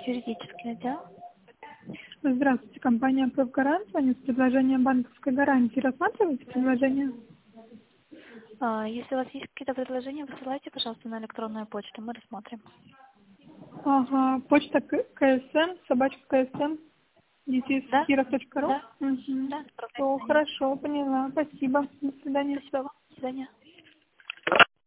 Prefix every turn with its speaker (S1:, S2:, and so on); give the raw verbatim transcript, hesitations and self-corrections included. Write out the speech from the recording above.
S1: юридический отдел.
S2: Здравствуйте, компания «Профгарант». Звоню с предложением банковской гарантии. Рассматриваете предложение?
S1: А, Если у вас есть какие-то предложения, высылайте, пожалуйста, на электронную почту, мы рассмотрим.
S2: Ага, почта К- КСМ, собачка КСМ,
S1: Да?
S2: киров точка ру.
S1: Да?
S2: Угу.
S1: Да, отправляйте
S2: Все,
S1: на нее.
S2: хорошо, поняла. Спасибо. До свидания.
S1: Спасибо вам. До свидания.